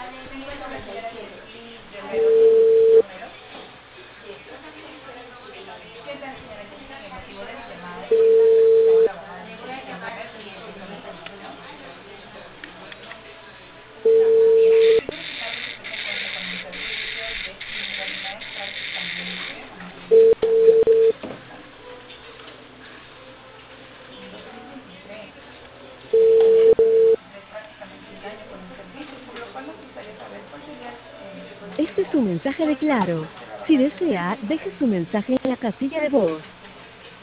Se encuentra la señora Jessy Guerrero Romero. ¿Qué tal, señora Jessy? El motivo de mi llamada es respecto a la bajada de internet y el servicio. Quiero comentarle que usted se encuentra con un servicio de internet prácticamente en 2023. En el 2023 prácticamente un año con el servicio, por lo cual nos gustaría saber cuál sería el Este es consumo un mensaje de con Claro. respecto a la Si bajada de desea, internet. deje su mensaje en la casilla de voz.